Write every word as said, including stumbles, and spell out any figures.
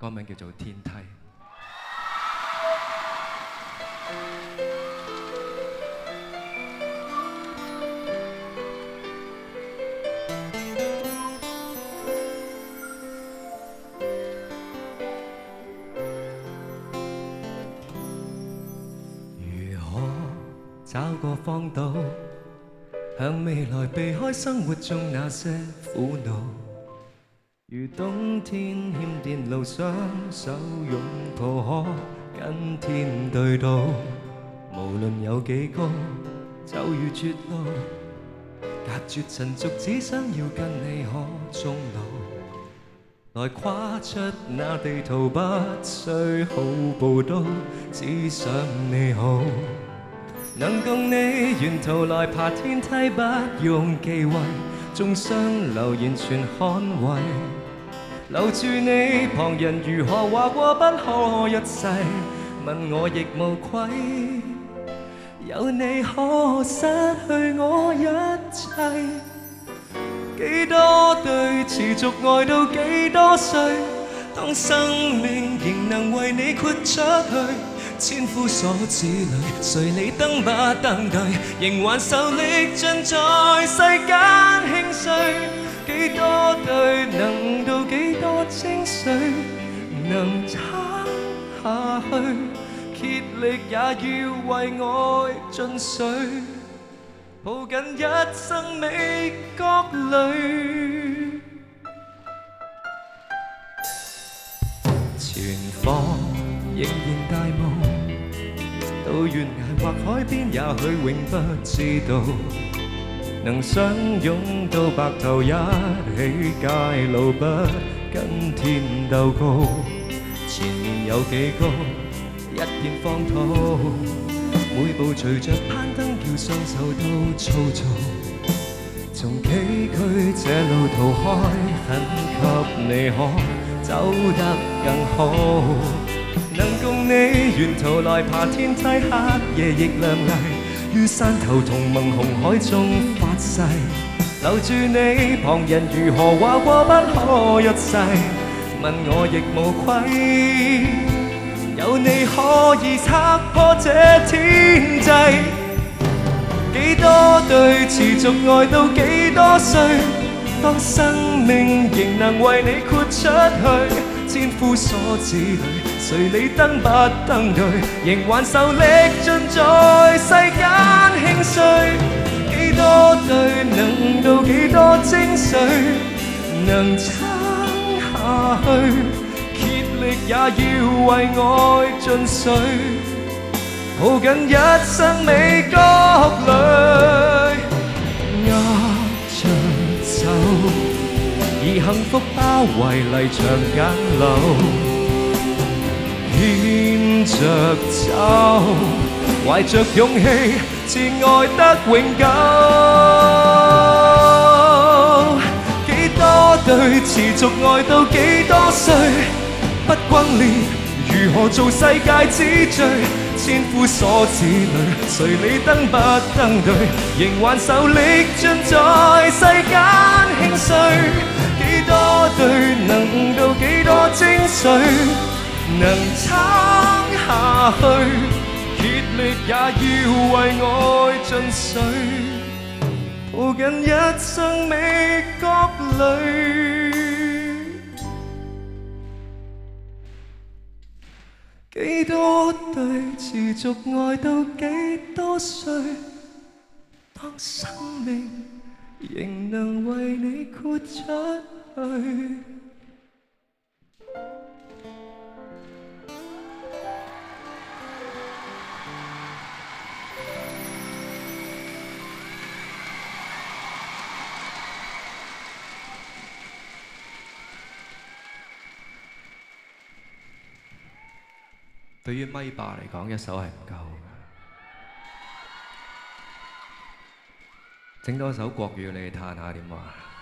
歌名叫做《天梯》。如何找個方道，向未來避開生活中那些苦惱？如冬天欠電路，雙手擁抱可跟天對到。無論有幾高，就如絕路，隔絕塵俗，只想要跟你可終老。來跨出那地圖，不需好步都，只想你好。能共你沿途來爬天梯，不用忌諱，眾生留言全捍衛。留住你，旁人如何話過不可一世，問我亦無愧。有你可失去我一切，幾多對持續愛到幾多歲，當生命仍能為你豁出去。千夫所指裏，誰理登不登對，仍還受力盡在世間興衰。幾多對能到幾多精髓，能撐下去，竭力也要為愛盡瘁，抱緊一生美角淚。前方仍然大霧，到懸崖或海邊，也許永不知道。能相擁到白頭，一起偕老，不跟天鬥高。前面有幾高，一片荒土，每步隨着攀登，叫雙手都粗糙。從崎嶇這路途開，很給你可走得更好。能共你沿途來爬天梯，黑夜亦亮麗。於山頭同盟紅海中發誓，留住你，旁人如何話過不可一世，問我亦無愧。有你可以拆破這天際，幾多對持續愛到幾多歲，當生命仍能為你豁出去。千夫所指裏，誰理登不登對，仍還受力盡在世間興衰。幾多對能到幾多精髓，能撐下去，竭力也要為愛盡瘁，抱緊一生美角淚。握着手，以幸福包圍離場簡陋。牽着走，懷着勇氣，自愛得永久。幾多對持續愛到幾多歲，不轟烈，如何做世界之最？千夫所指裏，誰理登不登對，仍還受力盡在世間興衰。幾多對能到幾多精髓，能撐下去，竭力也要為愛盡瘁，抱緊一生美角淚。幾多對持續愛到幾多歲，當生命仍能為你豁出去。對於咪霸嚟講，一首係唔夠嘅。整多首國語你哋嘆下點話？